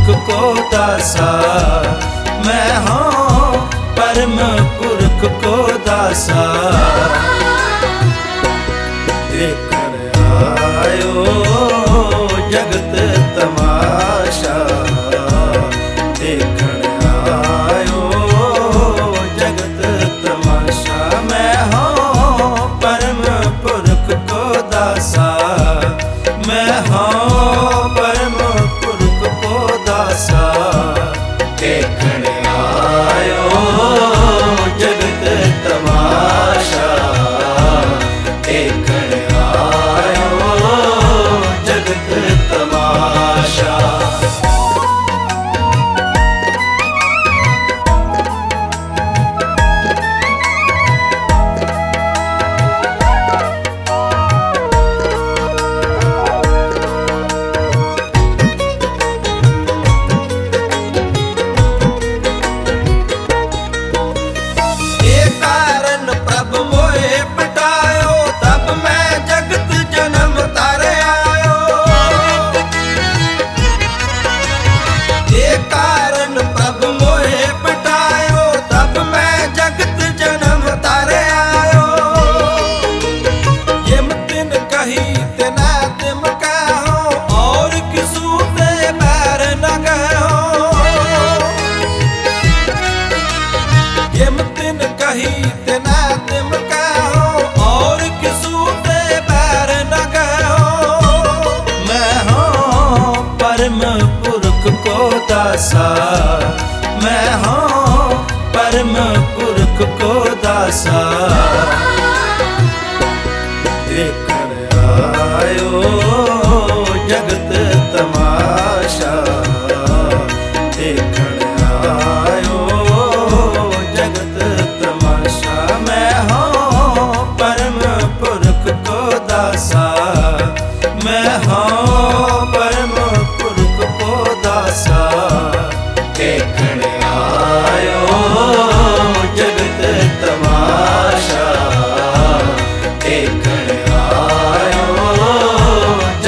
को दासा। मैं हूँ परम पुरख को दासा। देखण आयो जगत तमाशा, देखण आयो जगत तमाशा। मैं हूँ परम पुरख को दासा। मैं हूँ परम पुरख को दासा। देखण आयो जगत तमाशा, देखण आयो जगत तमाशा। परम पुरख को दासा। मैं हूँ परम पुरख को दासा। देखण आयो जगत तमाशा, देखण आयो जगत तमाशा। मैं हूँ परम पुरख को दासा। मैं हूँ परम पुरख को दासा। देखण आयो जगत तमाशा, देखण आयो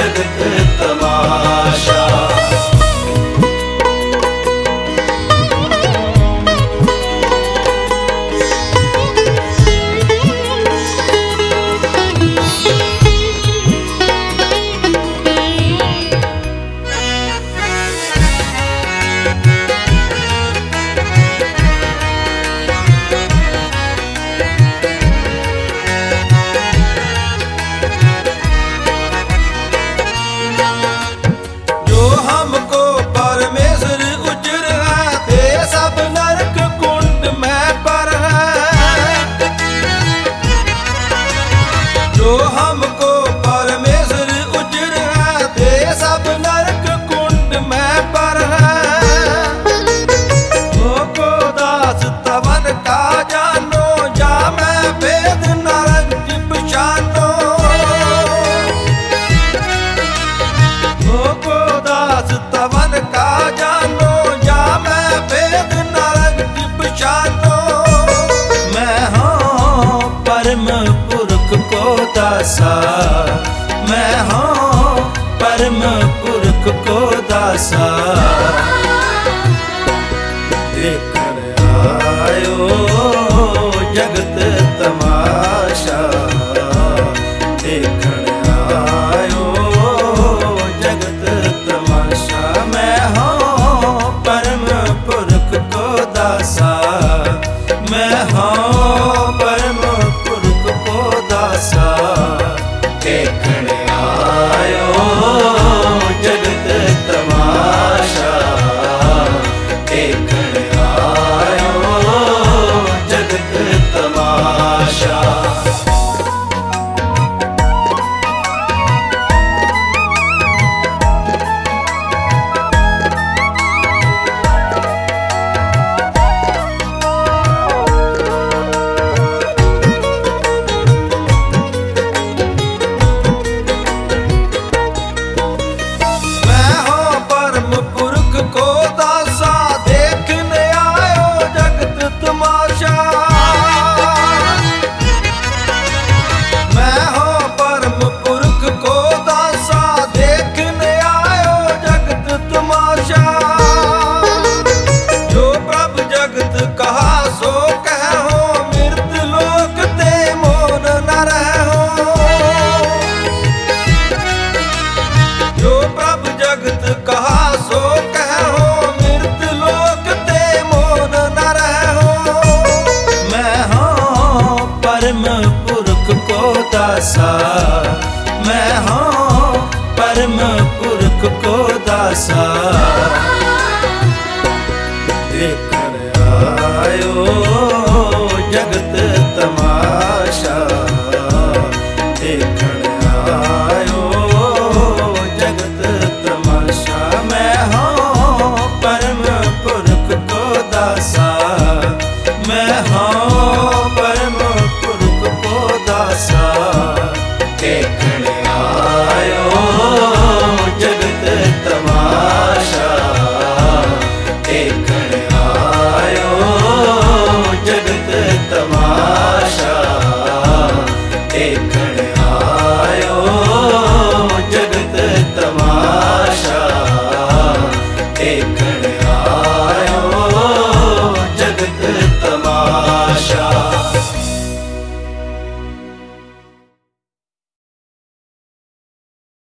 दासा